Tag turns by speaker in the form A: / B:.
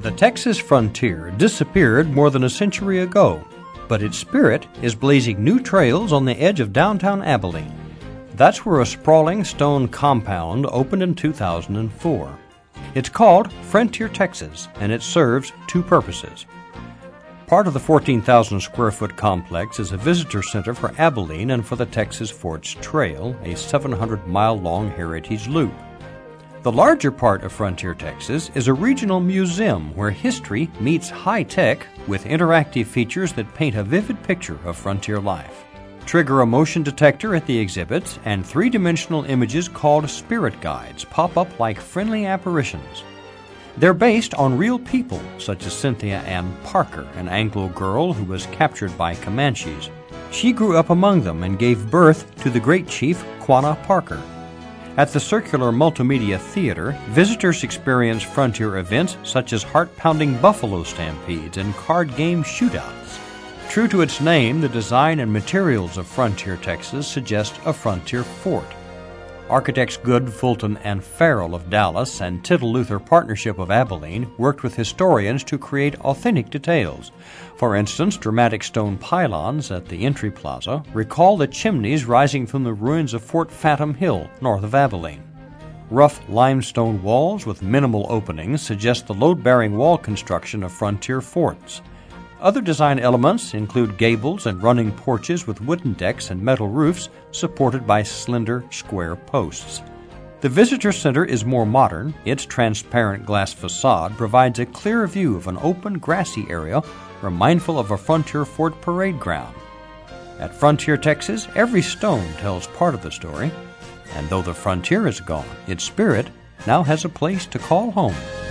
A: The Texas frontier disappeared more than a century ago, but its spirit is blazing new trails on the edge of downtown Abilene. That's where a sprawling stone compound opened in 2004. It's called Frontier Texas, and it serves two purposes. Part of the 14,000 square foot complex is a visitor center for Abilene and for the Texas Forts Trail, a 700-mile-long heritage loop. The larger part of Frontier Texas is a regional museum where history meets high-tech with interactive features that paint a vivid picture of frontier life. Trigger a motion detector at the exhibits, and three-dimensional images called spirit guides pop up like friendly apparitions. They're based on real people, such as Cynthia Ann Parker, an Anglo girl who was captured by Comanches. She grew up among them and gave birth to the great chief Quanah Parker. At the Circular Multimedia Theater, visitors experience frontier events such as heart-pounding buffalo stampedes and card game shootouts. True to its name, the design and materials of Frontier Texas suggest a frontier fort. Architects Good, Fulton, and Farrell of Dallas and Tittle Luther Partnership of Abilene worked with historians to create authentic details. For instance, dramatic stone pylons at the entry plaza recall the chimneys rising from the ruins of Fort Phantom Hill, north of Abilene. Rough limestone walls with minimal openings suggest the load-bearing wall construction of frontier forts. Other design elements include gables and running porches with wooden decks and metal roofs supported by slender, square posts. The visitor center is more modern. Its transparent glass facade provides a clear view of an open, grassy area remindful of a frontier fort parade ground. At Frontier Texas, every stone tells part of the story, and though the frontier is gone, its spirit now has a place to call home.